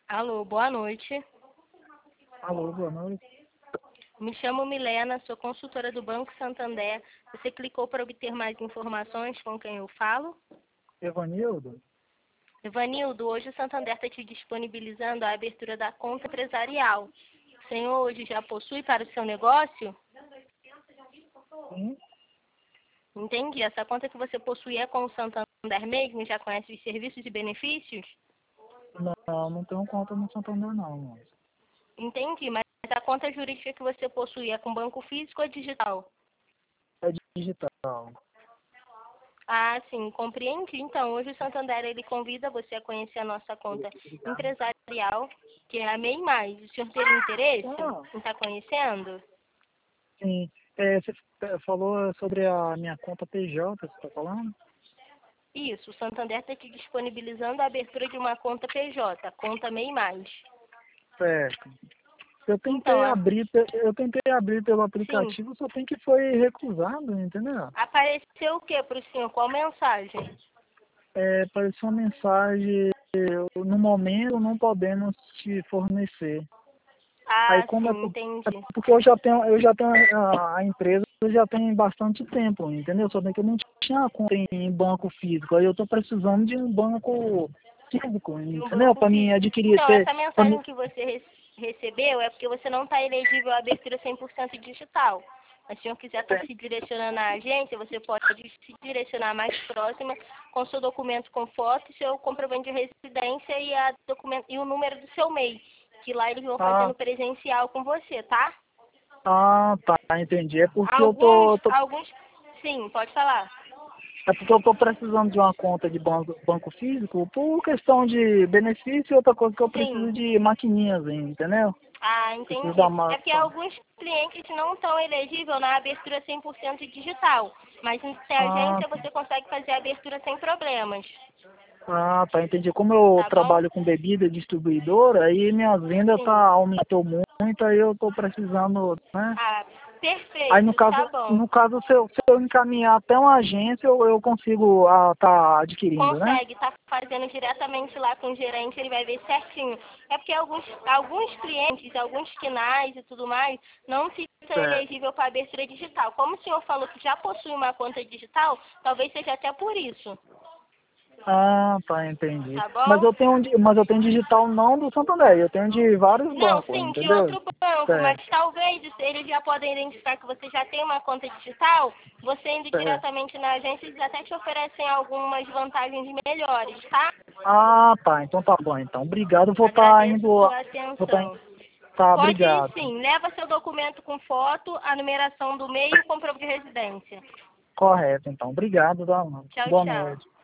Alô, boa noite. Alô, boa noite. Me chamo Milena, sou consultora do Banco Santander. Você clicou para obter mais informações com quem eu falo? Evanildo? Evanildo, hoje o Santander está te disponibilizando a abertura da conta empresarial. O senhor hoje já possui para o seu negócio? Sim. Entendi. Essa conta que você possui é com o Santander mesmo? Já conhece os serviços e benefícios? Não tenho conta no Santander não, moço. Entendi, mas a conta jurídica que você possui é com banco físico ou digital? É digital. Ah, sim, compreendi. Então, hoje o Santander ele convida você a conhecer a nossa conta empresarial, que é a MEI Mais. O senhor teria interesse em estar conhecendo? Sim. Você falou sobre a minha conta PJ, você está falando? Isso, o Santander está te disponibilizando a abertura de uma conta PJ, conta MEI Mais. Certo. Então, Eu tentei abrir pelo sim, aplicativo, só tem que foi recusado, entendeu? apareceu o que para o senhor? Qual mensagem? Apareceu uma mensagem, no momento não podemos te fornecer. Aí Ah, como sim, entendi. porque eu já tenho a empresa já tem bastante tempo, entendeu? Só que eu não tinha conta em banco físico. Aí eu tô precisando de um banco físico, De um entendeu? banco Para mim físico. adquirir Então, ter, essa pra mim, mensagem que você recebeu é porque você não está elegível à abertura 100% digital. Mas se o senhor quiser estar se direcionando à agência, você pode se direcionar mais próxima com seu documento com foto, seu comprovante de residência e o número do seu MEI, que lá eles vão ah, fazendo presencial com você, tá? tá, entendi. Sim, pode falar. É porque eu tô precisando de uma conta de banco físico por questão de benefício e outra coisa que eu Sim. preciso de maquininhas, entendeu? Ah, Preciso entendi. da É porque máquina. alguns clientes não estão elegíveis na abertura 100% digital, mas em ter Ah, agência você consegue fazer a abertura sem problemas, tá, entendi. Como eu tá bom? trabalho com bebida distribuidora, aí minha venda Sim. aumentou muito, aí eu tô precisando, né? Ah, Aí no perfeito, caso, tá bom. no caso se eu encaminhar até uma agência, eu consigo tá adquirindo, né? Consegue, tá fazendo diretamente lá com o gerente, ele vai ver certinho. É porque alguns clientes, alguns quinais e tudo mais, não ficam Certo. elegível para abertura digital. Como o senhor falou que já possui uma conta digital, talvez seja até por isso, Ah, tá, entendi. tá Mas bom? eu tenho digital não do Santander, eu tenho de vários Não, bancos, sim, de entendeu? outro banco, mas Certo, talvez eles já podem identificar que você já tem uma conta digital, você indo certo. diretamente na agência, eles até te oferecem algumas vantagens melhores, tá? Ah, tá, então tá bom, então. Obrigado, vou estar Agradeço indo, sua vou estar, atenção. tá, Pode ir obrigado. sim, leva seu documento com foto, a numeração do MEI e o comprovante de residência. Correto, então. Obrigado, Tchau, boa tchau. noite.